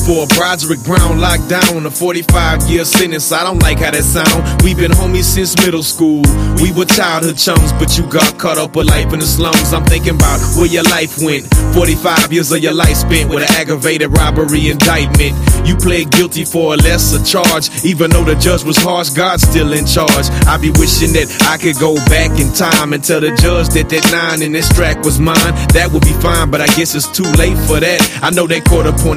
for a Broderick Brown lockdown on a 45-year sentence. I don't like how that sound. We've been homies since middle school. We were childhood chums, but you got caught up with life in the slums. I'm thinking about where your life went. 45 years of your life spent with an aggravated robbery indictment. You pled guilty for a lesser charge. Even though the judge was harsh, God's still in charge. I be wishing that I could go back in time and tell the judge that that 9 in this track was mine. That would be fine, but I guess it's too late for that. I know that court appointed